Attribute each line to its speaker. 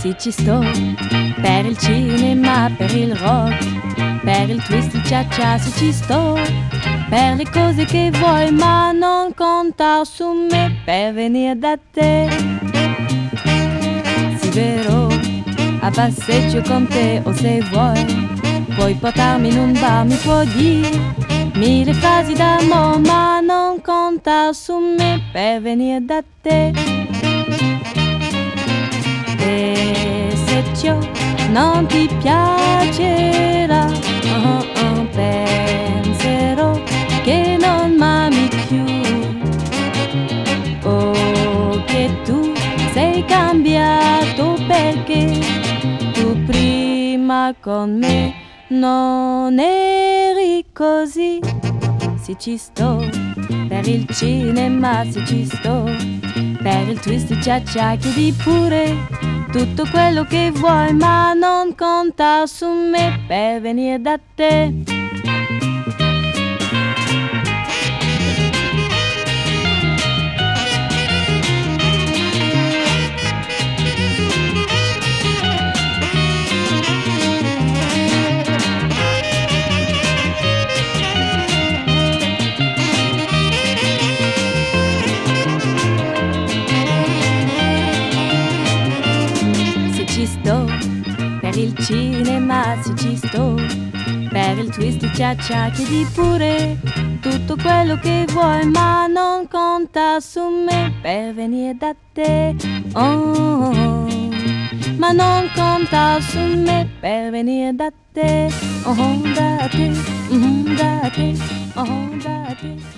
Speaker 1: Sì, ci sto per il cinema, per il rock, per il twist, il cha-cha. Sì, ci sto per le cose che vuoi, ma non contar su me per venire da te. Sì, vero, a passeggio con te, o se vuoi puoi portarmi in un bar, mi puoi dire 1000 frasi d'amore, ma non contar su me per venire da te. E se ciò non ti piacerà, penserò che non m'ami più, o che tu sei cambiato perché tu prima con me non eri così. Sì, ci sto per il cinema, sì, ci sto per il twist, il cha-cha. Chiedi pure tutto quello che vuoi, ma non contar su me per venire da te. Ci sto per il cinema, sì, ci sto per il twist, il cha-cha. Chiedi pure tutto quello che vuoi, ma non conta su me per venire da te. Oh, ma non conta su me per venire da te. Oh, da te, da te, oh, da te.